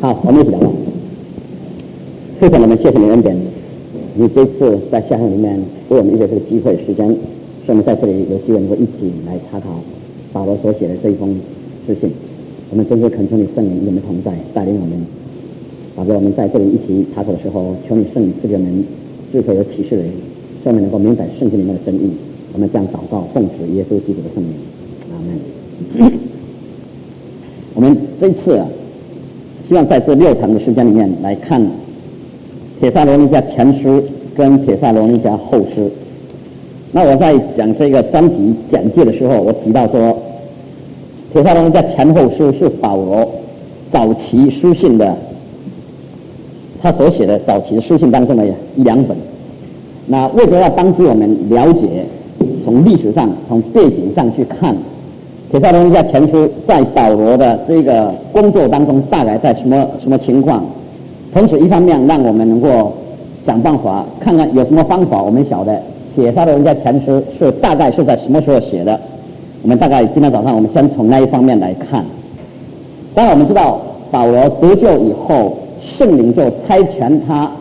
好，我们一起来吧。父神，我们谢谢你恩典，你这次在夏天里面为我们预备这个机会时间，使我们在这里有机会能够一起来查考保罗所写的这一封书信。我们真是恳求你圣灵与我们同在，带领我们。宝贝，我们在这里一起查考的时候，求你圣灵赐给我们智慧和启示的人，使我们能够明白圣经里面的真意。我们将祷告奉主耶稣基督的圣名，阿门。我们这一次希望在这6堂的时间里面来看帖撒罗尼迦前书跟帖撒罗尼迦后书。那我在讲这个专题简介的时候，我提到说帖撒罗尼迦前后书是保罗早期书信的，他所写的早期的书信当中的1、2本。那为了要帮助我们了解从历史上从背景上去看帖撒罗尼迦前书在保罗的这个工作当中大概在什么情况，同时一方面让我们能够想办法看看有什么方法我们晓得帖撒罗尼迦前书是大概是在什么时候写的。我们大概今天早上我们先从那一方面来看。当然我们知道保罗得救以后，圣灵就差遣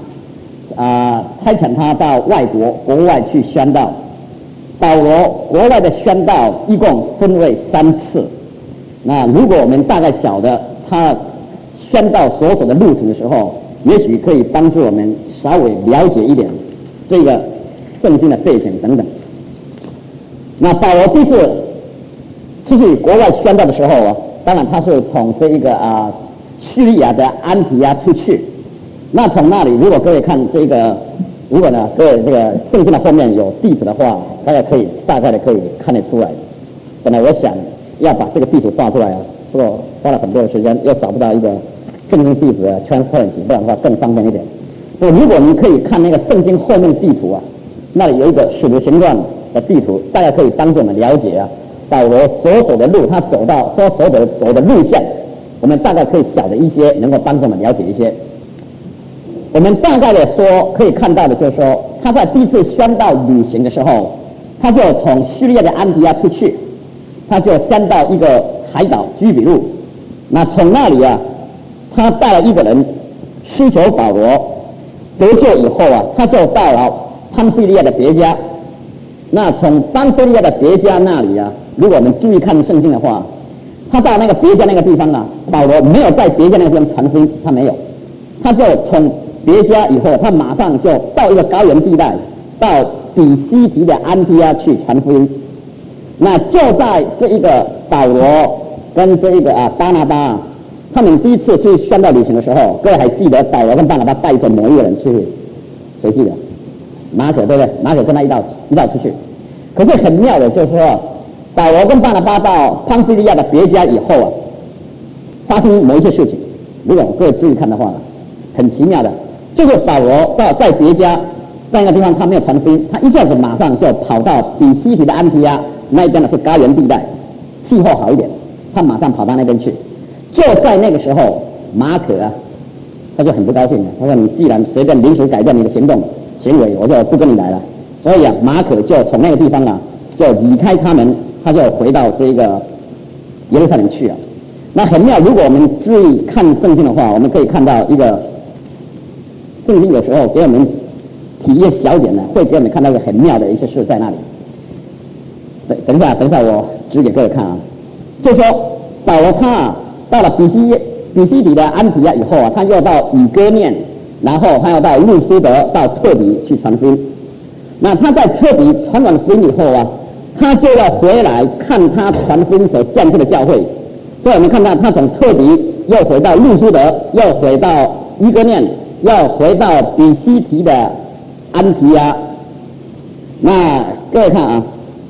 他到国外去宣道。保罗国外的宣道一共分为3次。那如果我们大概晓得他宣道所走的路程的时候，也许可以帮助我们稍微了解一点这个圣经的背景等等。那保罗第一次出去国外宣道的时候当然他是从这一个叙利亚的安提阿出去。那从那里，如果各位看这个，如果呢各位这个圣经的后面有地图的话，大家大概的可以看得出来。本来我想要把这个地图画出来不过花了很多的时间，又找不到一个圣经地图的 transparency， 不然的话更方便一点。如果你可以看那个圣经后面的地图那里有一个使徒行传的地图，大家可以帮助我们了解保罗所走的路，他走的路线，我们大概可以晓得一些，能够帮助我们了解一些。我们大概的说可以看到的就是说，他在第一次宣道旅行的时候，他就从叙利亚的安提阿出去，他就宣到一个海岛居比路。那从那里他带了一个人需求保罗得救以后他就到了潘菲利亚的别家。那从潘菲利亚的别家那里如果我们注意看圣经的话，他到那个别家那个地方保罗没有在别家那个地方传福音，他没有，他就从别家以后，他马上就到一个高原地带，到比西迪的安提阿去传福音。那就在这一个保罗跟这一个巴拿巴他们第一次去宣道旅行的时候，各位还记得保罗跟巴拿巴带着某一个人去？谁记得？马可，对不对？马可跟他一道出去。可是很妙的就是说，保罗跟巴拿巴到潘菲利亚的别家以后发生某一些事情，如果各位注意看的话很奇妙的，就是保罗在别家在那个地方他没有传福音，他一下子马上就跑到比西提的安提阿那边是高原地带，气候好一点，他马上跑到那边去。就在那个时候，马可他就很不高兴了，他说你既然随便临时改变你的行为，我就不跟你来了。所以马可就从那个地方就离开他们，他就回到这个耶路撒冷去了。那很妙，如果我们注意看圣经的话，我们可以看到一个圣经有时候给我们提一些小点会给我们看到一个很妙的一些事在那里。等一下我指给各位看就说保罗他到了比西底的安提亚以后他又到以哥念，然后他要到路苏德到特比去传福音。那他在特比传完福音以后他就要回来看他传福音所建设的教会。所以我们看到他从特比又回到路苏德，又回到以哥念，要回到比西提的安提阿。那各位看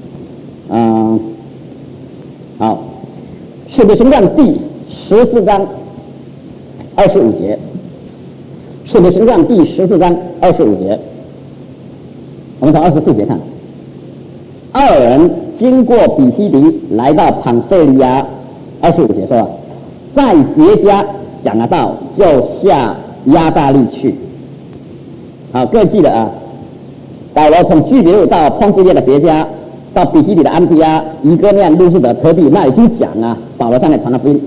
好，使徒行传第14章25节，使徒行传第14章25节，我们从24节看。二人经过比西迪，来到庞菲利亚，25节说在别家讲了道，就下亚大利去。好，各位记得保罗从居比路到潘菲利亚的别家，到比西底的安提阿、以哥念、路斯德、特比那里去讲保罗上来传了福音。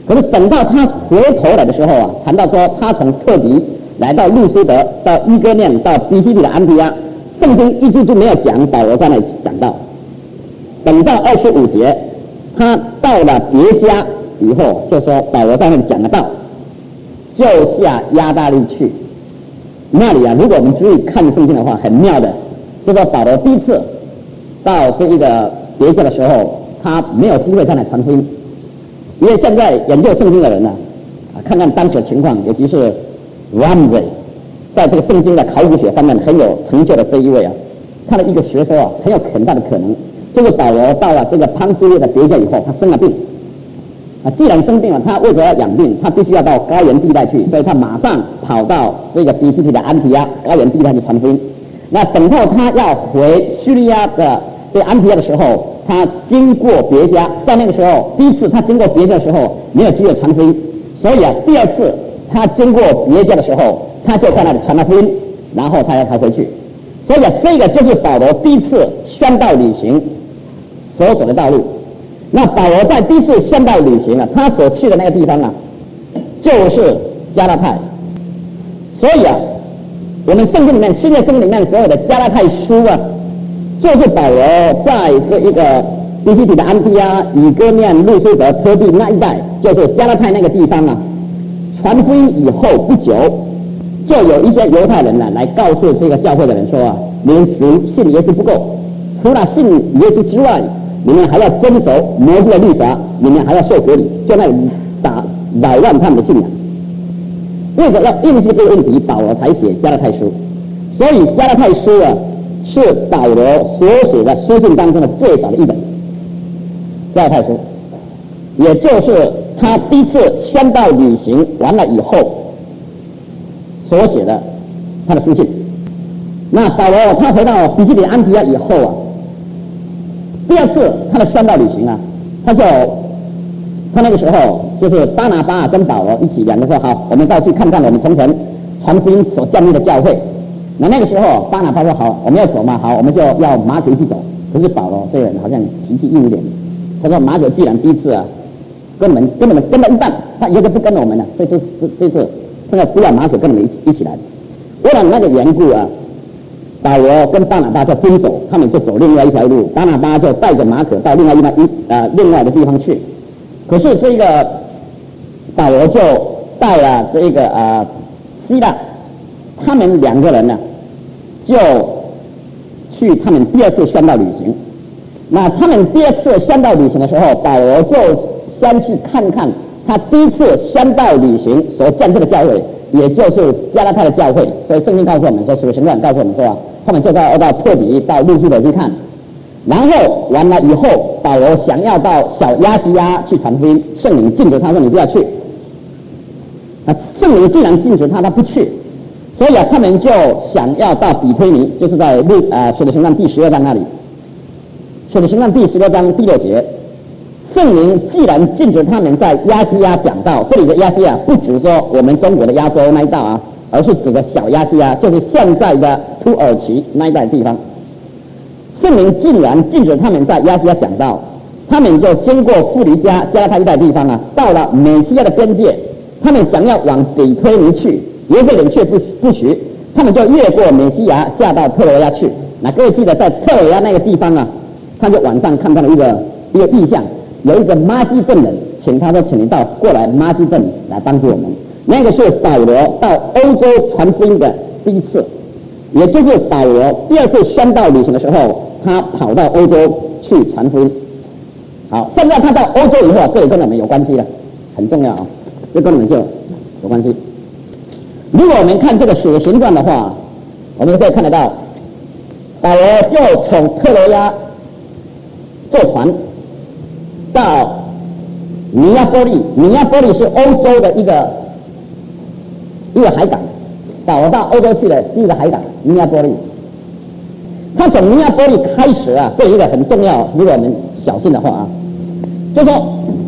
可是等到他回头来的时候啊，谈到说他从特迪来到路斯德，到伊哥念，到比西比的安提阿，圣经一句就没有讲保罗在那里讲到。等到25节，他到了别家以后，就说保罗在那里讲得到，就下亚大利去。那里啊，如果我们注意看圣经的话，很妙的，就说保罗第一次到这一个别家的时候，他没有机会在那传福音，因为现在研究圣经的人呢，看看当时的情况，尤其是 Ramsey 在这个圣经的考古学方面很有成就的这一位啊，他的一个学说啊，很有很大的可能，就是保罗到了这个潘菲利的别家以后，他生了病。既然生病了，他为了要养病，他必须要到高原地带去，所以他马上跑到这个比西比的安提阿高原地带去传福音。那等到他要回叙利亚的这安提阿的时候，他经过别家，在那个时候，第一次他经过别家的时候没有机会传福音，所以啊，第二次他经过别家的时候，他就在那里传了福音，然后他回去。所以啊，这个就是保罗第一次宣道旅行所走的道路。那保罗在第一次宣道旅行啊，他所去的那个地方啊，就是加拉太。所以啊，我们圣经里面新约圣经里面所有的加拉太书啊，就是保罗在这一个比西比的安提阿、以哥念、路斯德、特地那一带，就是加拉太那个地方啊，传福音以后不久，就有一些犹太人呢来告诉这个教会的人说啊，你们只信耶稣不够，除了信耶稣之外，你们还要遵守摩西的律法，你们还要受割礼，就那里扰乱他们的信仰。为了要应付这个问题，保罗才写加拉太书。所以加拉太书啊，是保罗所写的书信当中的最早的一本。加拉太书，也就是他第一次宣道旅行完了以后所写的他的书信。那保罗他回到比西比安提阿以后啊，第二次他的宣道旅行啊，他那个时候就是巴拿巴跟保罗一起两个说好，我们到去看看我们从前传福音所建立的教会。那个时候巴拿巴说好，我们要走嘛，好，我们就要马可一起走。可是保罗这个人好像脾气硬一点，他说马可既然第一次啊跟我们跟了一半，他以后就不跟了我们了，所以这次现在不要马可跟我们一起来。为了那个缘故啊，保罗跟巴拿巴就分手，他们就走另外一条路，巴拿巴就带着马可到另外的地方去。可是这个保罗就带了这个希腊，他们两个人呢就去他们第二次宣道旅行。那他们第二次宣道旅行的时候，保罗就先去看看他第一次宣道旅行所建设的教会，也就是加拉太的教会。所以圣经告诉我们说，使徒行传告诉我们说，他们就到特比到路斯德去看。然后完了以后，保罗想要到小亚细亚去传福音，圣灵禁止他说你不要去。那圣灵既然禁止他不去，所以他们就想要到比推尼，就是在使徒行传第12章那里。使徒行传第16章第6节，圣灵既然禁止他们在亚细亚讲道，这里的亚细亚不只说我们中国的亚洲那一带啊，而是指的小亚细亚，就是现在的土耳其那一带的地方。圣灵竟然禁止他们在亚细亚讲道，他们就经过富黎加加拉太一带地方啊，到了美西亚的边界，他们想要往比推尼去，犹太人却不许，他们就越过美西亚下到特罗亚去。那各位记得在特罗亚那个地方啊，他就晚上看到了一个异象，有一个马其顿人，请他说请你过来马其顿来帮助我们。那个是保罗到欧洲传福音的第一次，也就是保罗第二次宣道旅行的时候，他跑到欧洲去传福音。好，现在他到欧洲以后啊，这里跟我们有关系了，很重要啊，这跟我们就有关系。如果我们看这个使徒行传的话，我们可以看得到，保罗就从特罗亚坐船到尼亚波利，尼亚波利是欧洲的一个海港，保罗到欧洲去的第一个海港尼亚波利。他从尼亚波利开始啊，这一个很重要，如果我们小心的话啊，就说，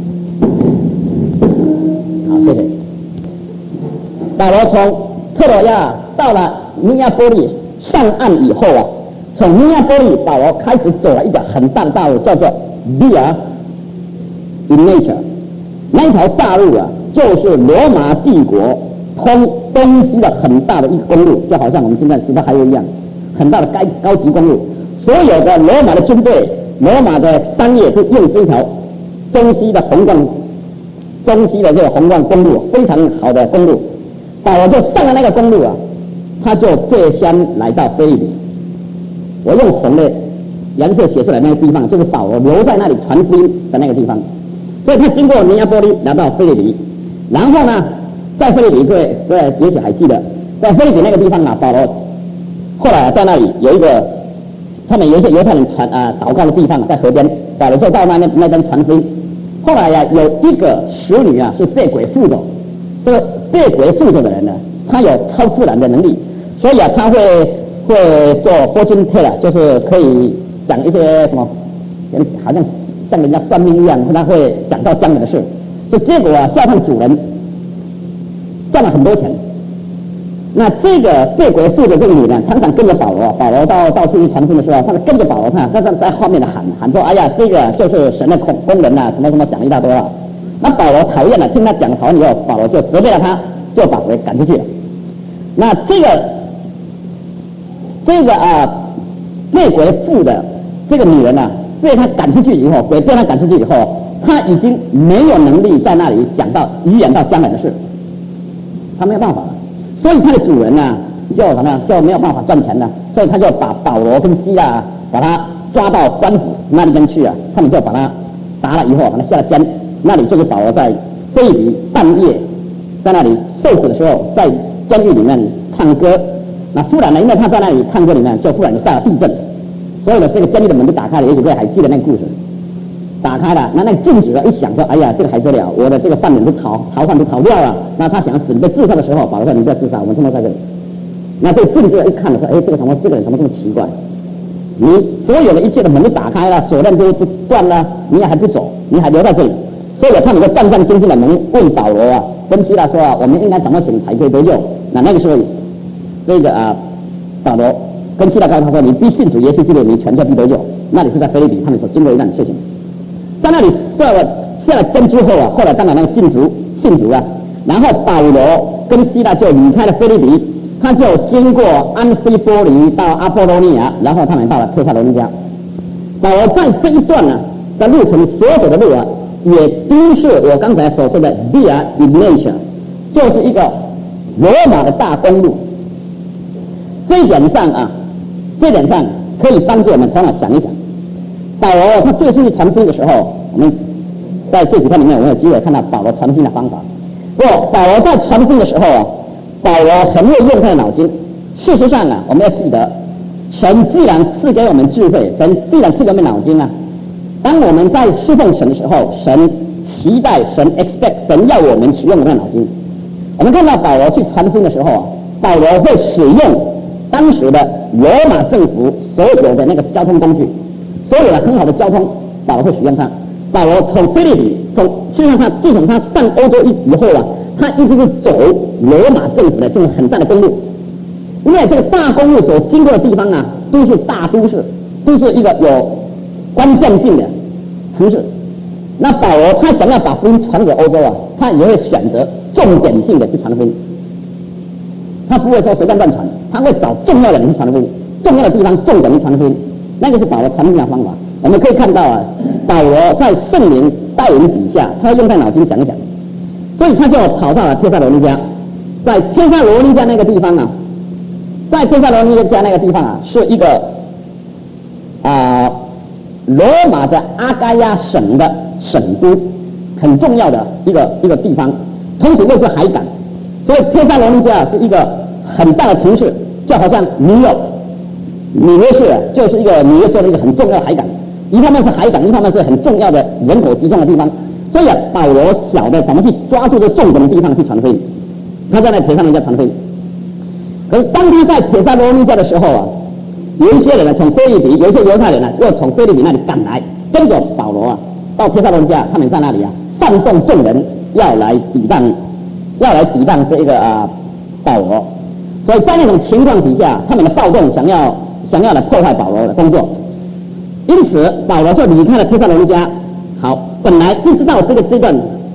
好，谢谢。保罗从特罗亚到了尼亚波利上岸以后啊，从尼亚波利保罗开始走了一个很大的道路，叫做 Via Egnatia。 那条大路啊，就是罗马帝国通东西的很大的一个公路，就好像我们现在十八海路一样，很大的高级公路。所有的罗马的军队、罗马的商业都用这条中西的这个宏观公路，非常好的公路。保罗就上了那个公路啊，他就退乡来到腓立比。我用红的颜色写出来那个地方，就是保罗留在那里传福音的那个地方。所以他经过尼亚波利来到腓立比，然后呢，在腓立比各位也许还记得，在腓立比那个地方啊，保罗后来在那里有一个他们有一些犹太人祷告的地方，在河边，保罗就到那边传福音。后来呀，有一个使女啊是被鬼附着，这个被鬼附着的人呢，他有超自然的能力，所以啊，他会做fortune teller，就是可以讲一些什么，好像像人家算命一样，他会讲到将来的事。就结果啊，教堂主人赚了很多钱。那这个被鬼附的这个女呢，常常跟着保罗，保罗到处去传福音的时候，他就跟着保罗看，他在后面的喊说：“哎呀，这个就是神的工人呐，什么什么讲一大堆了。”那保罗讨厌了，听他讲讨厌以后，保罗就责备了他，就把鬼赶出去了。那这个被鬼附的这个女人呢，被他赶出去以后，鬼被他赶出去以后，他已经没有能力在那里预言到将来的事，他没有办法了。所以他的主人呢，就没有办法赚钱了，所以他就把保罗跟希腊把他抓到官府那里边去啊，他们就把他打了以后，把他下了监。那里就是保罗在腓立比半夜在那里受苦的时候，在监狱里面唱歌。那忽然呢，因为他在那里唱歌里面，就忽然就下了地震，所以呢，这个监狱的门就打开了。也许各位还记得那个故事，打开了，那个禁止了，一想说，哎呀，这个还得了，我的这个犯人都逃犯都逃掉了。那他想要准备自杀的时候，保罗说：“你不要自杀，我们通通在这里。”那这个禁止一看了说：“哎，这个人怎么这么奇怪？你所有的一切的门都打开了，锁链都断了，你还不走，你还留在这里。”所以他们就战战兢兢的问保罗啊，跟希腊说啊，我们应该怎么行才可以得救？那个时候，这个保罗跟希腊告诉他说：“你必信主耶稣基督，你全家必得救。”那里是在腓立比，他们所经过一段事情。在那里下了监之后啊，后来当然那个信主啊，然后保罗跟希腊就离开了腓立比，他就经过安菲波里到阿波罗尼亚，然后他们到了帖撒罗尼迦。保罗在这一段呢的路程，所走的路啊，也都是我刚才所说的 Via Egnatia， 就是一个罗马的大公路。这一点上可以帮助我们头脑想一想。保罗他最初去传福音的时候，我们在这几天里面，我们有机会看到保罗传福音的方法。不过保罗在传福音的时候啊，保罗很会用他的脑筋。事实上啊，我们要记得，神既然赐给我们智慧，神既然赐给我们脑筋啊，当我们在侍奉神的时候，神期待，神 expect， 神要我们使用我们的脑筋。我们看到保罗去传福音的时候啊，保罗会使用当时的罗马政府所有的那个交通工具，所有的很好的交通，保罗会使用它。保罗从腓立比，实际上自从他上欧洲以后啊，他一直是走罗马政府的这种很大的公路，因为这个大公路所经过的地方啊，都是大都市，都是一个有关键性的城市。那保罗他想要把福音传给欧洲啊，他也会选择重点性的去传福音，他不会说随便乱传，他会找重要的人去传福音，重要的地方重点去传福音，那个是保罗传福音的方法。我们可以看到啊，保罗在圣灵带领底下，他用他脑筋想一想，所以他就跑到了帖撒罗尼迦。在帖撒罗尼迦那个地方啊，是一个罗马的阿该亚省的省都，很重要的一个地方，同时又是海港，所以帖撒罗尼迦是一个很大的城市，就好像纽约市就是一个纽约州的一个很重要的海港。一方面是海港，一方面是很重要的人口集中的地方，所以保罗晓得怎么去抓住这重点的地方去传福音。他在那帖撒罗尼迦传福音。可是当他在帖撒罗尼迦的时候啊，有一些人呢从腓立比，有一些犹太人呢又从腓立比那里赶来，跟着保罗啊到帖撒罗尼迦，他们在那里啊煽动众人要来抵挡这个保罗。所以在那种情况底下，他们的暴动想要来破坏保罗的工作。因此保罗就离开了帖撒罗尼迦。好，本来一直到这个阶段，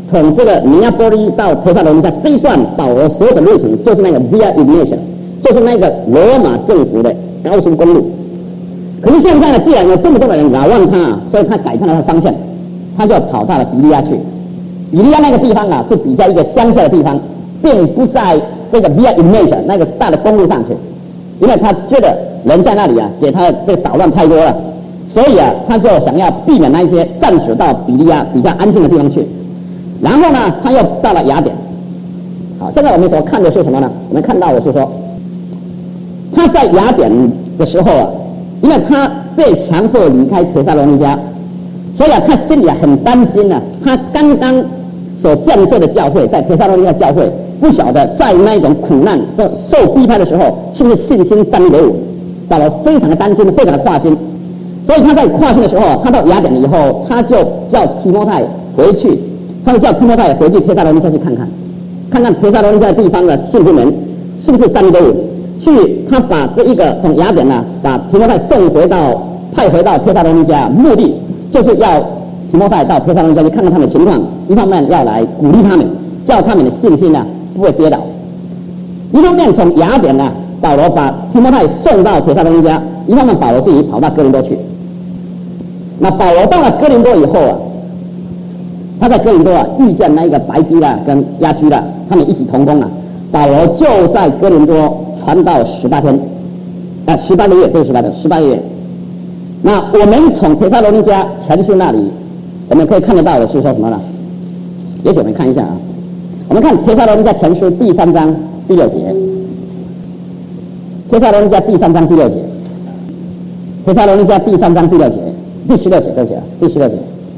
从这个尼亚波利到帖撒罗尼迦这一段保罗所有的路程，就是那个 Via Egnatia， 就是那个罗马政府的高速公路。可是现在呢，既然有这么多的人扰乱他，所以他改变了他的方向，他就跑到了比利亚去。比利亚那个地方啊，是比较一个乡下的地方，并不在这个 Via Egnatia 那个大的公路上去，因为他觉得人在那里啊，给他这个捣乱太多了，所以啊，他就想要避免那一些，暂时到比利亚比较安静的地方去。然后呢，他又到了雅典。好，现在我们所看的是什么呢？我们看到的是说，他在雅典的时候啊，因为他被强迫离开帖撒罗尼迦，所以啊，他心里啊很担心啊，他刚刚所建设的教会，在帖撒罗尼迦教会，不晓得在那种苦难、受逼迫的时候，是不是信心站得稳？保罗非常的担心，非常的挂心，所以他在挂心的时候，他到雅典了以后，他就叫提摩太回去，他就叫提摩太回去帖撒罗尼迦去看看，看看帖撒罗尼迦的地方的信徒们是不是站得稳。他把这一个从雅典呢，把提摩太派回到帖撒罗尼迦，目的就是要提摩太到帖撒罗尼迦去看看他们的情况，一方面要来鼓励他们，叫他们的信心呢不会跌倒；一方面从雅典呢，保罗把提摩太送到帖撒罗尼迦，一方面保罗自己跑到哥林多去。那保罗到了哥林多以后啊，他在哥林多啊遇见那一个白居啦跟亚居啦，他们一起同工啊。保罗就在哥林多传道18天，18个月，不是18天，18个月。那我们从帖撒罗尼迦前书那里，我们可以看得到的是说什么呢？也许我们看一下啊，我们看帖撒罗尼迦前书第3章第6节，帖撒罗尼迦第3章第6节，帖撒罗尼迦第3章第6节，第16节，对不起啊，第16节，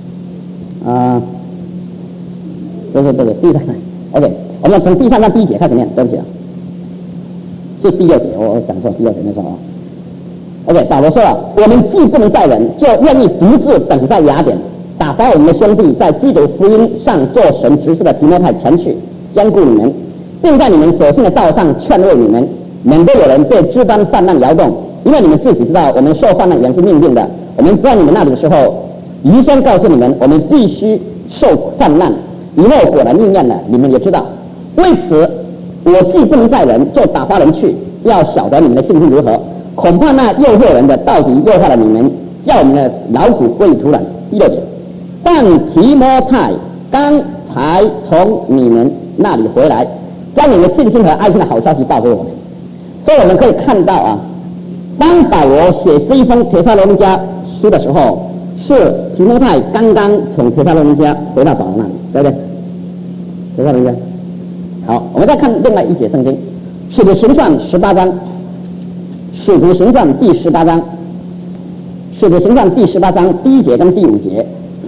对，第3章 ，OK。我们从第3章第1节开始念，对不起啊，是第6节，我讲错，第6节没错啊。OK， 保罗说了，我们既不能再忍，就愿意独自等在雅典，打发我们的兄弟在基督福音上做神执事的提摩太前去，兼顾你们，并在你们所信的道上劝慰你们，免得有人被诸般患难摇动，因为你们自己知道，我们受患难原是命定的。我们在你们那里的时候，预先告诉你们，我们必须受患难，以后果然应验了，你们也知道。为此，我既不能再忍，就打发人去，要晓得你们的信心如何。恐怕那诱惑人的到底诱惑了你们，叫我们的劳苦归于土壤。第6节，但提摩太刚才从你们那里回来，将你们信心和爱心的好消息报给我们。所以我们可以看到啊，当保罗写这一封帖撒罗尼迦书的时候，是提摩太刚刚从帖撒罗尼迦回到保罗那里，对不对？帖撒罗尼迦。好，我们再看另外一节圣经，《使徒行传》18章，《使徒行传》第18章，《使徒行传》第18章第1节跟第5节。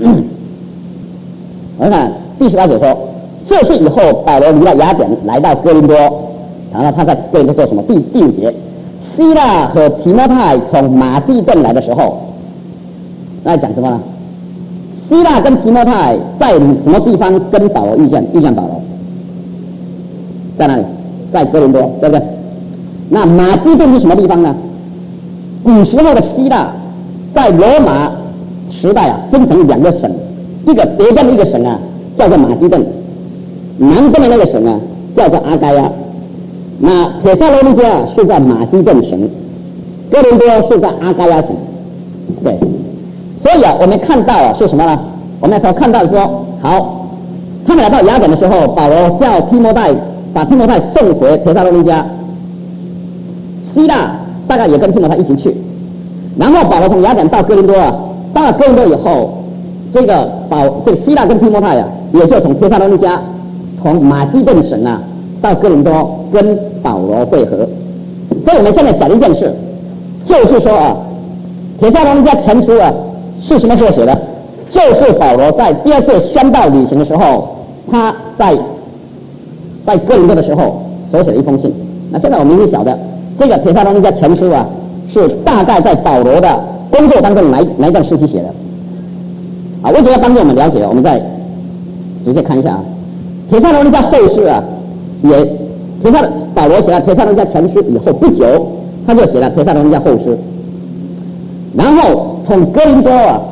我们看第18节说，这是以后保罗离了雅典，来到哥林多，然后他在哥林多做什么？第5节，希腊和提摩太从马其顿来的时候，那讲什么呢？希腊跟提摩太在什么地方跟保罗遇见保罗？在哪里？在哥林多，对不对？那马其顿是什么地方呢？古时候的希腊在罗马时代啊，分成2个省，一个北边的一个省啊，叫做马其顿，南边的那个省啊，叫做阿该亚。那帖撒罗尼迦是在马其顿省，哥林多是在阿该亚省，对。所以啊，我们看到啊是什么呢？我们所看到说，好，他们来到雅典的时候，保罗叫把提摩太送回帖撒罗尼迦，希腊大概也跟提摩太一起去。然后保罗从雅典到哥林多啊，到了哥林多以后，这个希腊跟提摩太啊，也就从帖撒罗尼迦，从马其顿省啊到哥林多跟保罗会合。所以我们现在想一件事，就是说啊，帖撒罗尼迦前书啊是什么时候写的？就是保罗在第2次宣道旅行的时候，他在哥林多的时候所写的一封信。那现在我们已经晓得，这个帖撒罗尼迦前书啊，是大概在保罗的工作当中哪一段时期写的。啊，为了要帮助我们了解，我们再直接看一下啊。帖撒罗尼迦后书啊，保罗写了帖撒罗尼迦前书以后不久，他就写了帖撒罗尼迦后书。然后从哥林多啊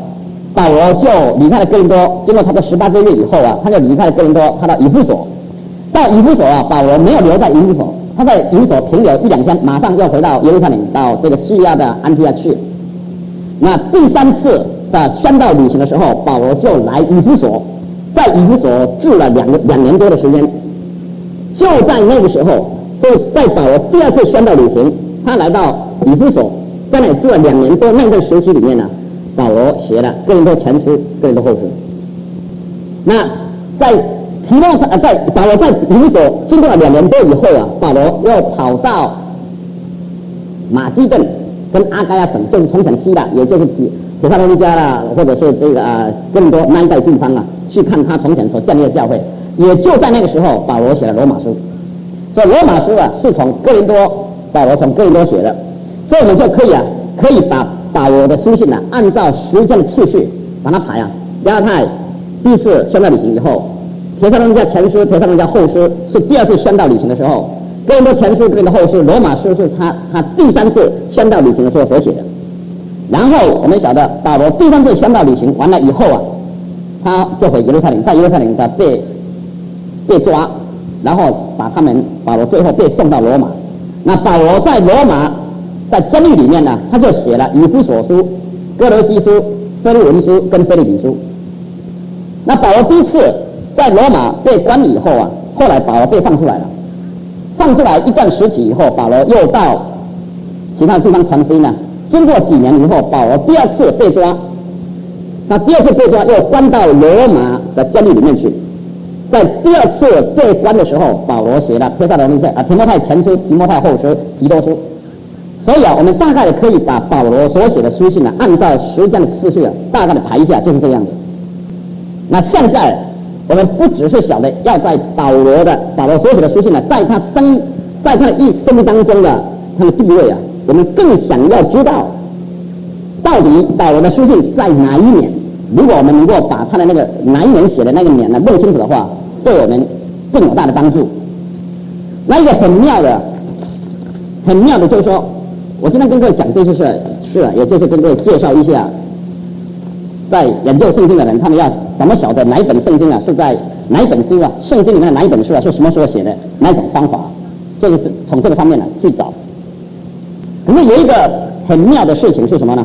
保罗就离开了哥林多，经过差不多18个月以后啊，他就离开了哥林多，他到以弗所。到以弗所啊，保罗没有留在以弗所，他在以弗所停留1-2天，马上又回到耶路撒冷，到这个叙利亚的安提亚去。那第3次的宣道旅行的时候，保罗就来以弗所，在以弗所住了2年多的时间。就在那个时候，就在保罗第2次宣道旅行，他来到以弗所，在那里住了2年多，那段时期里面呢，保罗写了《哥林多前书》《哥林多后书》。那在保罗在以弗所经过了2年多以后啊，保罗又跑到马其顿跟阿该亚省，就是从前希腊，也就是铁撒罗尼迦啦，或者是这个哥林多那一带地方啊，去看他从前所建立的教会。也就在那个时候，保罗写了罗马书。所以罗马书啊，是从哥林多，保罗从哥林多写的。所以我们就可以把保罗的书信呢，按照时间的次序把它排啊。加拉太第1次宣道旅行以后，铁撒罗尼迦前书、铁撒罗尼迦后书是第2次宣道旅行的时候，哥林多前书、哥林多后书、罗马书是他第3次宣道旅行的时候所写的。然后我们晓得保罗第3次宣道旅行完了以后啊，他就回耶路撒冷，在耶路撒冷他被抓，然后保罗最后被送到罗马。那保罗在罗马在监狱里面呢，他就写了以弗所书、哥罗西书、腓利门书跟腓立比书。那保罗第1次在罗马被关以后啊，后来保罗被放出来了。放出来一段时期以后，保罗又到其他地方传福音呢。经过几年以后，保罗第2次被抓。那第2次被抓又关到罗马的监狱里面去。在第2次被关的时候，保罗写了帖撒罗尼迦提摩太前书、提摩太后书、提多书。所以啊，我们大概可以把保罗所写的书信呢，按照时间的次序啊，大概的排一下，就是这样子。那现在我们不只是晓得要在保罗所写的书信呢，在他生命当中的他的地位啊，我们更想要知道，到底保罗的书信在哪一年？如果我们能够把他的那个哪一年写的那个年呢弄清楚的话，对我们更有大的帮助。那一个很妙的就是说，我今天跟各位讲这些事，也就是跟各位介绍一下，在研究圣经的人，他们要怎么晓得哪一本圣经啊是在哪一本书啊，圣经里面的哪一本书啊是什么时候写的，哪一种方法，就是从这个方面呢去找。可是有一个很妙的事情是什么呢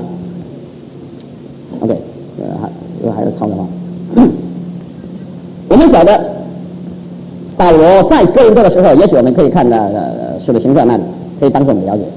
？OK， 还有抄的话，我们晓得保罗在哥林多的时候，也许我们可以看到使徒行传那里，可以帮助我们了解。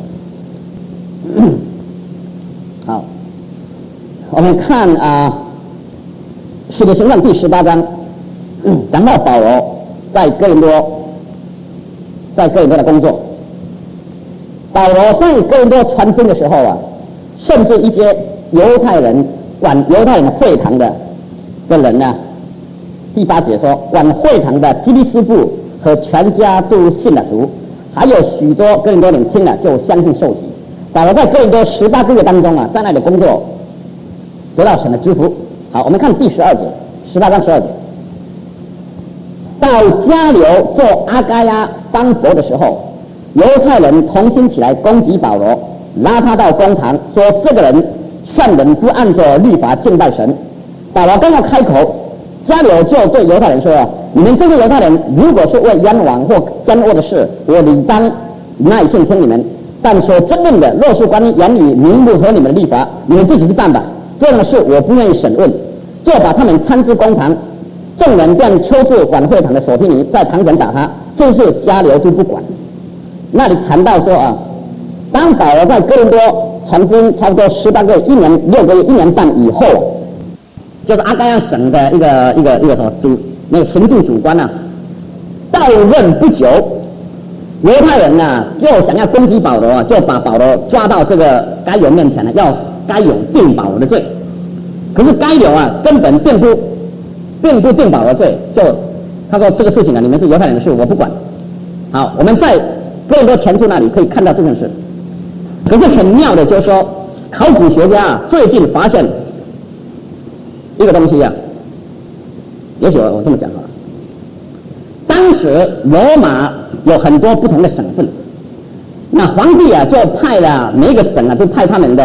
好，我们看使徒行传第18章，讲到保罗在哥林多的工作。保罗在哥林多传福音的时候啊，甚至一些犹太人管犹太人会堂的人呢，第8节说，管会堂的基利斯布和全家都信了主，还有许多哥林多人听了就相信受洗。保罗在哥林多18个月当中啊，在那里工作，得到神的祝福。好，我们看第12节，18章12节。到迦流做阿该亚方伯的时候，犹太人同心起来攻击保罗，拉他到公堂，说这个人劝人不按着律法敬拜神。保罗刚要开口，迦流就对犹太人说：你们这些犹太人，如果是为冤枉或奸恶的事，我理当耐心听你们；但所争论的，若是关于言语名不合你们的律法，你们自己去办吧。这样的事我不愿意审问，就把他们参至公堂。众人便抽至管会堂的索提尼，在堂前打他，这事迦流就不管。那里谈到说当保罗在哥林多传福音差不多18个月、1年6个月、1年半以后，就是阿该亚省的一个什么那个行政主官到任不久，犹太人就想要攻击保罗就把保罗抓到这个该犹面前要该犹定保罗的罪。可是该犹根本并不定保罗罪，就他说这个事情你们是犹太人的事，我不管。好，我们在哥林多前书那里可以看到这件事。可是很妙的就是说，考古学家最近发现一个东西也许我这么讲好了。当时罗马有很多不同的省份，那皇帝就派了每一个省都派他们的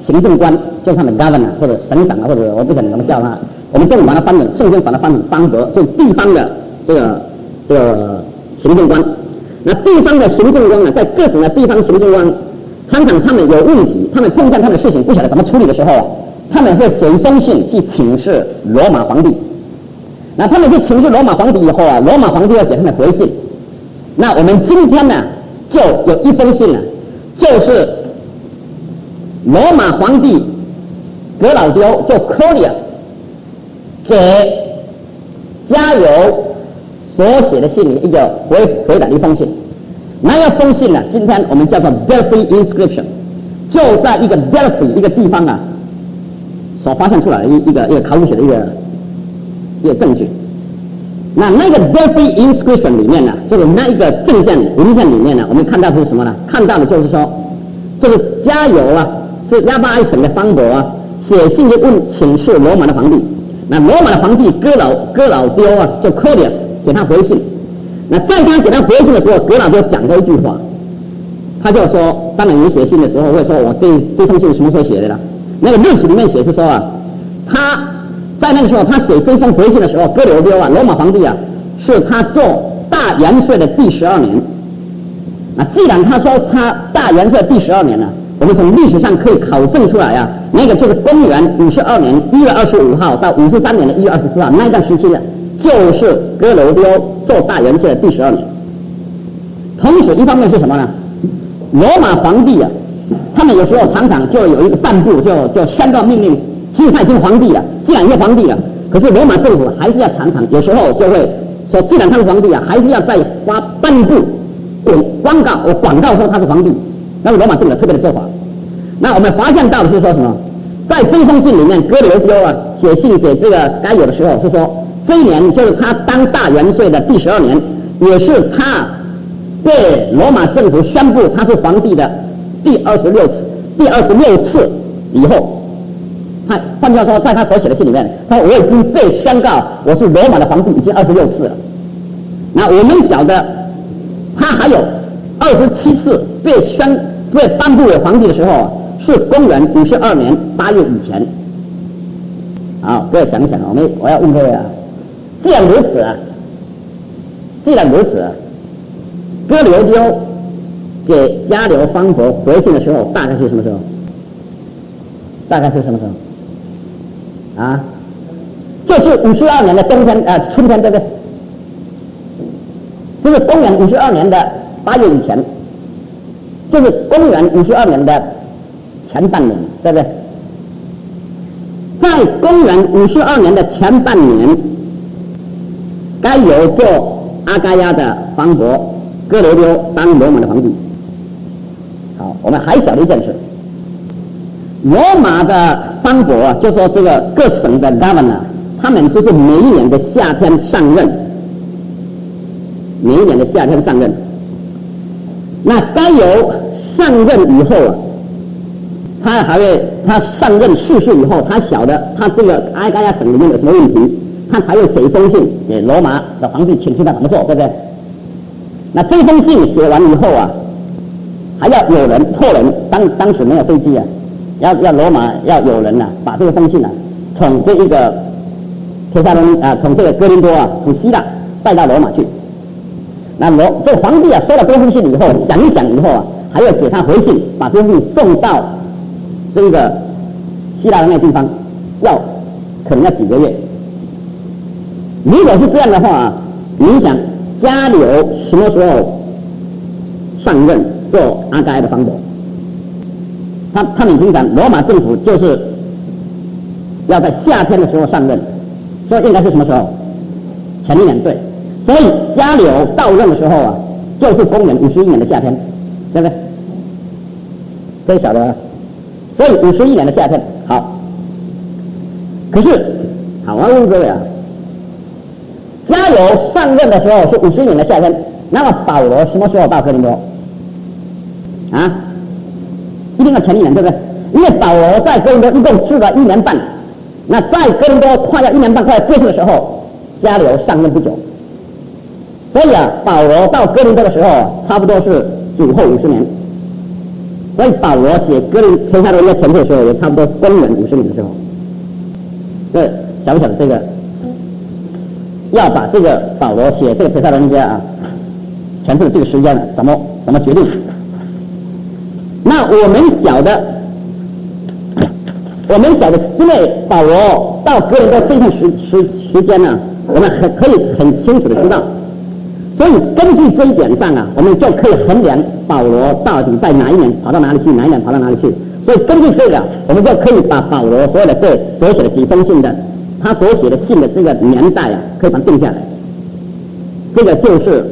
行政官，就是他们 governor 或者省长啊，或者我不晓得怎么叫他，我们这里把它翻成圣经把它翻成方伯，就是地方的这个行政官。那地方的行政官呢，在各省的地方行政官，常常他们有问题，他们碰见他们的事情不晓得怎么处理的时候啊，他们会写一封信去请示罗马皇帝。那他们去请示罗马皇帝以后啊，罗马皇帝要给他们回信。那我们今天呢，就有一封信呢，就是罗马皇帝格老丢就 Claudius 给加油所写的信里一个回答的一封信。那一封信呢，今天我们叫做 Delphi Inscription， 就在一个 Delphi 一个地方啊所发现出来的一个考古学的一个证据。那个 Delphi Inscription 里面呢，就是那一个证件文件里面呢，我们看到的是什么呢？看到的就是说，就是加油啊，是亚巴埃省的方伯啊，写信去请示罗马的皇帝。那罗马的皇帝哥老丢啊，就 Claudius 给他回信。那在他给他回信的时候，格老丢讲过一句话，他就说，当然你写信的时候会说我这封信什么时候写的了？那个历史里面写是说啊，他在那个时候他写这封回信的时候，哥老丢啊，罗马皇帝啊，是他做大元帅的第12年。那既然他说他大元帅第12年了，我们从历史上可以考证出来啊，那个就是公元52年1月25号到53年的1月24号那一段时期的，就是哥老丢做大元帅的第12年。同时一方面是什么呢？罗马皇帝啊，他们有时候常常就有一个颁布就宣告命令，其实他已经皇帝了，既然是皇帝了，可是罗马政府还是要常常有时候就会说，既然他是皇帝啊，还是要再颁布广告说他是皇帝，那是罗马政府特别的做法。那我们发现到的是说什么？在这封信里面，哥老丢啊写信给这个该有的时候是说，这一年就是他当大元帅的第12年，也是他被罗马政府宣布他是皇帝的第26次以后。他换句话说，在他所写的信里面，他说我已经被宣告我是罗马的皇帝已经26次了。那我们晓得他还有27次被颁布为皇帝的时候，是公元52年8月以前。好，各位想一想，我要问各位啊，既然如此啊，哥老丢给加流方伯回信的时候，大概是什么时候？啊，就是52年的春天，对不对？就是公元52年的8月以前，就是公元52年的前半年，对不对？在公元52年的前半年，该由做阿盖亚的方伯哥老丢当罗马的皇帝。好，我们还晓得一件事，罗马的方伯啊，就说这个各省的 governor， 他们就是每一年的夏天上任。那该由上任以后啊，他上任逝世以后，他晓得他这个阿盖亚省里面有什么问题，他才会写一封信给罗马的皇帝，请示他怎么做，对不对？那这封信写完以后啊，还要有人托人，当时没有飞机啊，要罗马要有人啊，把这个封信啊，从这一个从这个哥林多啊，从希腊带到罗马去。那这皇帝啊，收了这封信以后，想一想以后啊，还要给他回信，把这封信送到这个希腊的那个地方，可能要几个月。如果是这样的话啊，你想加流什么时候上任做阿盖的方伯？他们平常罗马政府就是要在夏天的时候上任，所以应该是什么时候？前一年，对。所以加流到任的时候啊，就是公元51年的夏天，对不对？可以晓得，所以51年的夏天。好，可是好，我要问各位啊，加流上任的时候是51年的夏天，那么保罗什么时候到哥林多？啊，一定要前一年，对不对？因为保罗在哥林多一共住了1年半，那在哥林多快要1年半快要结束的时候，加流上任不久。所以啊，保罗到哥林多的时候，差不多是主后50年。 所以保罗写帖撒罗尼迦前书的时候，也差不多公元50年的时候。这想不想这个？要把这个保罗写这个帖撒罗尼迦前书的这个时间呢，怎么决定？那我们晓得，因为保罗到哥林多这段时间呢，我们可以很清楚的知道。所以根据这一点上我们就可以衡量保罗到底在哪一年跑到哪里去，哪一年跑到哪里去。所以根据这个，我们就可以把保罗所有的所写的几封信的，他所写的信的这个年代可以把它定下来。这个就是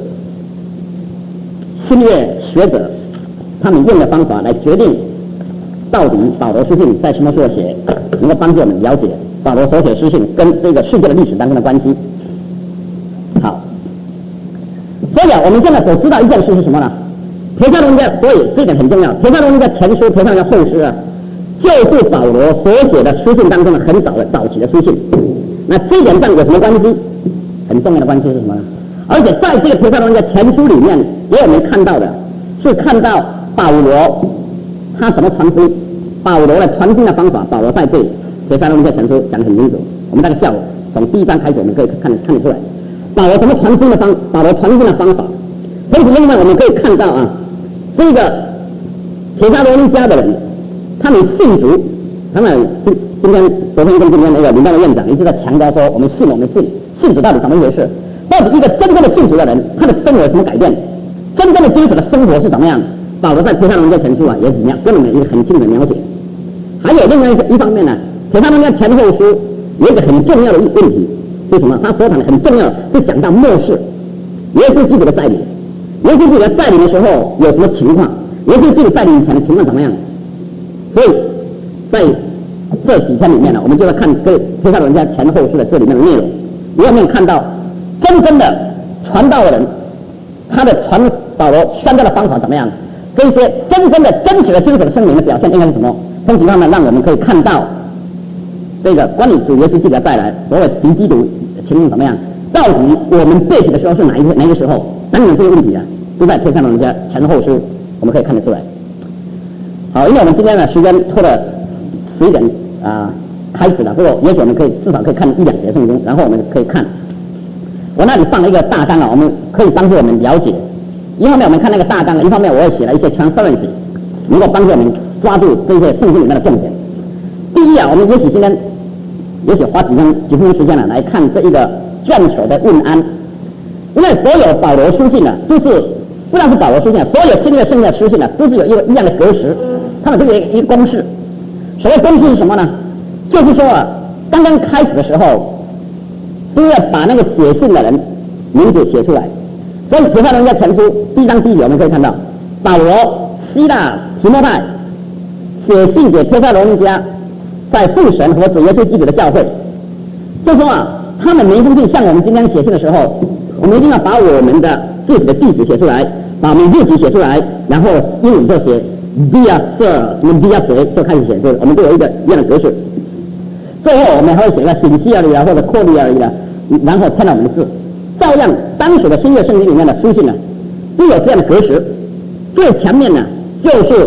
新约学者他们用的方法来决定到底保罗书信在什么时候写，能够帮助我们了解保罗所写书信跟这个世界的历史当中的关系。好。所以我们现在所知道一件事是什么呢？帖撒罗尼迦，所以这点很重要。帖撒罗尼迦前书、帖撒罗尼迦后书就是保罗所写的书信当中的很早期的书信。那这一点上有什么关系？很重要的关系是什么呢？而且在这个帖撒罗尼迦前书里面，也有我们看到的，是看到保罗他怎么传福音，保罗的传福音的方法。保罗在这帖撒罗尼迦前书讲得很清楚。我们大概下午从第1章开始，我们可以看得出来。保罗怎么传福音的保罗传福音的方法。同时另外我们可以看到这个帖撒罗尼迦的人，他们信主，他们昨天跟今天那个领导的院长一直在强调说，我们信主到底怎么一回事？到底一个真正的信主的人，他的生活有什么改变？真正的基督徒的生活是怎么样？保罗在帖撒罗尼迦前书也怎么样，跟我们一个很清楚的描写。还有另外一方面呢，帖撒罗尼迦前后书有一个很重要的问题。是什么？他所谈的很重要，是讲到末世，耶稣基督的再临。耶稣基督的再临的时候有什么情况？耶稣基督再临以前的情况怎么样？所以在这几天里面呢，我们就要看帖撒罗尼迦前后书的这里面的内容，里面看到真正的传道的人，他的保罗宣教的方法怎么样？这些真正的真实的基督徒的生命的表现应该是什么？从情况呢，让我们可以看到这个关于主耶稣基督的再来，所谓敌基督情况怎么样？到底我们背起的时候是哪一个时候？等等这些问题都在帖撒罗尼迦前后书我们可以看得出来。好，因为我们今天的时间拖了11点开始了，不过也许我们至少可以看1-2节圣经，然后我们可以看。我那里放了一个大纲我们可以帮助我们了解。一方面我们看那个大纲，一方面我也写了一些 transparency， 能够帮助我们抓住这些圣经里面的重点。第一我们也许今天花几分钟时间来看这一个卷首的问安。因为所有保罗书信都是，不但是保罗书信，所有新约圣经的书信都是有一样的格式，他们都有一个公式。所谓公式是什么呢？就是说刚刚开始的时候都要把那个写信的人名字写出来。所以帖撒罗尼迦前书1章1节我们可以看到，保罗、希腊、提摩太写信给帖撒罗尼迦在父神和主耶稣基督的教会，就说他们每一封信向我们今天写信的时候，我们一定要把我们的自己的地址写出来，把我们日期写出来，然后英语就写 via sir 什么 via 谁就开始写，我们都有一样的格式。最后我们还会写个 sincerely 或者 cordially 然后添了我们的字。照样当时的新约圣经里面的书信都有这样的格式。最前面就是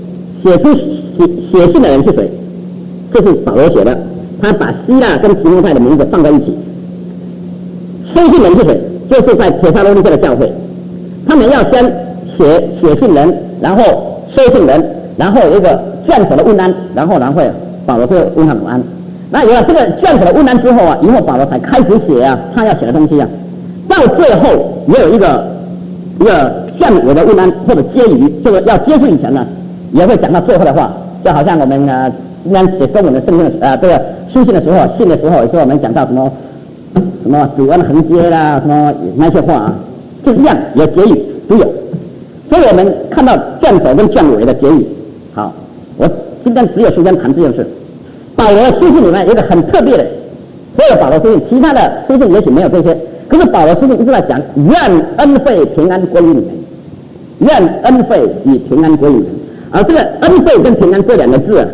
写信的人是谁？这是保罗写的，他把希腊跟提摩太的名字放在一起。收信人是谁？就是在帖撒罗尼迦的教会，他们要先写信人，然后收信人，然后有一个卷首的问安，然后保罗就问他们安。那有了这个卷首的问安之后以后保罗才开始写他要写的东西到最后也有一个卷尾的问安或者结语，这个要结束以前也会讲到最后的话，就好像我们今天写中文的圣经这个书信的时候，信的时候，有时候我们讲到什么主恩横接啦，什么那些话就是一样，有结语都有。所以我们看到卷首跟卷尾的结语。好，我今天只有时间谈这件事。保罗的书信里面有一个很特别的，所有保罗书信，其他的书信也许没有这些，可是保罗书信一直在讲愿恩惠平安归于你们，愿恩惠与平安归于你们。而这个恩惠跟平安这两个字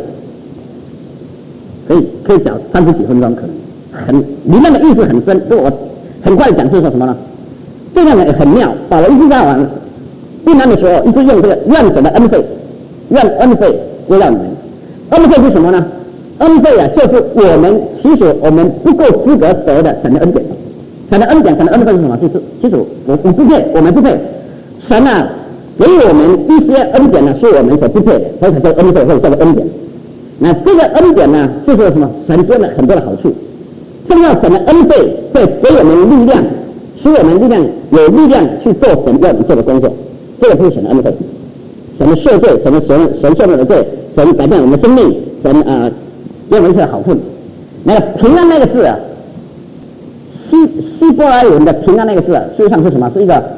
可以讲30几分钟，可能里面的意思很深。所以我很快的讲是说什么呢？这样很妙。保罗一直在往问安的时候，一直用这个愿神的恩惠愿恩惠归到你们。恩惠是什么呢？恩惠啊，就是其实我们不够资格得的神的恩典。神的恩典，神的恩惠是什么？其实我不配，我们不配。神啊，给我们一些恩典呢，是我们所不配的，所以才叫恩惠或者叫做恩典。那这个恩典呢，就是什么？神给了很多的好处。正要神的恩惠会给我们力量，使我们有力量去做神要我们做的工作。这个就是神的恩惠。神的赦罪，神赦免的罪，神改变我们的生命，神给我们一些好处。那个平安那个字啊，希伯来文的平安那个字啊，实际上是什么？是一个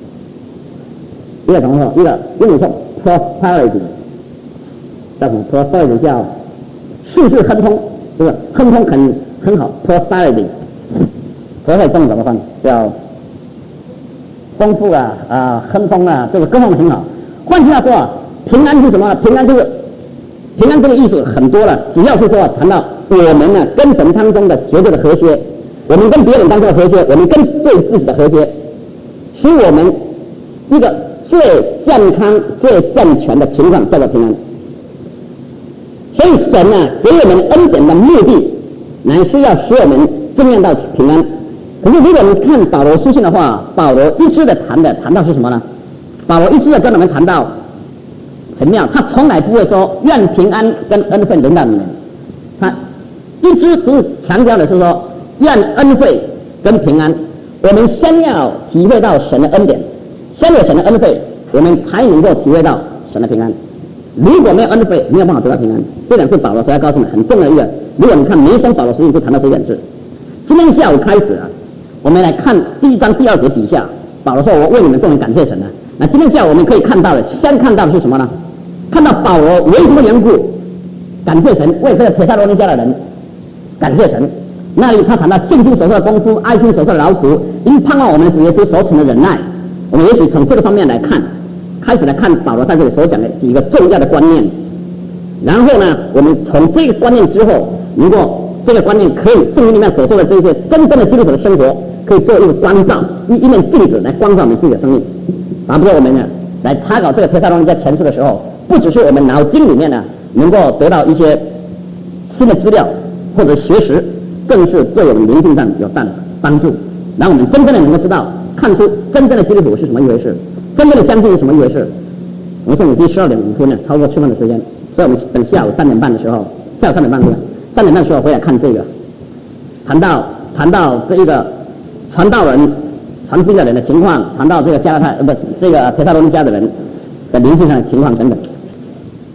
怎么说？一个英语说 prosperity， 叫什么 ？prosperity 叫事事亨通，这个亨通很好 ，prosperity。合会中怎么翻？叫丰富啊，亨通啊，这个各方面很好。换句话说啊，平安是什么？平安这个意思很多了，主要是说谈到我们呢跟神当中的绝对的和谐，我们跟别人当中的和谐，我们跟对自己的和谐，使我们一个最健康、最健全的情况叫做平安。所以神呢给我们恩典的目的，乃是要使我们经验到平安。可是如果你看保罗书信的话，保罗一直的谈到是什么呢？保罗一直的跟我们谈到很妙，他从来不会说愿平安跟恩惠临到你们，他一直只强调的是说愿恩惠跟平安。我们先要体会到神的恩典，先有神的恩惠，我们才能够体会到神的平安。如果没有恩惠，没有办法得到平安。这点是保罗所要告诉我们很重要的一个。如果你看每一封保罗书信都谈到这一点是。今天下午开始啊，我们来看第1章第2节底下，保罗说：“我为你们众人感谢神呢。”那今天下午我们可以看到的，先看到的是什么呢？看到保罗为什么缘故感谢神，为这个帖撒罗尼迦的人感谢神。那里他谈到信心所受的功夫，爱心所受的劳苦，因盼望我们主耶稣所存的忍耐。我们也许从这个方面来看，开始来看保罗在这里所讲的几个重要的观念。然后呢，我们从这个观念之后，如果这个观念可以圣经里面所说的这些真正的基督徒的生活，可以做一个光照，一面镜子来光照我们自己的生命。打不过我们呢，来查考这个帖撒罗尼迦前书的时候，不只是我们脑筋里面呢能够得到一些新的资料或者学识，更是对我们灵性上有大的帮助，让我们真正的能够知道，看出真正的基督徒是什么一回事，真正的相信是什么一回事。我们现在12点5分呢，超过吃饭的时间，所以我们等下午3点半的时候，下午3点半对吧？3点半的时候回来看这个，谈到这一个传道人、传福音的人的情况，谈到这个加拉太这个帖撒罗尼迦的人的灵性上的情况等等。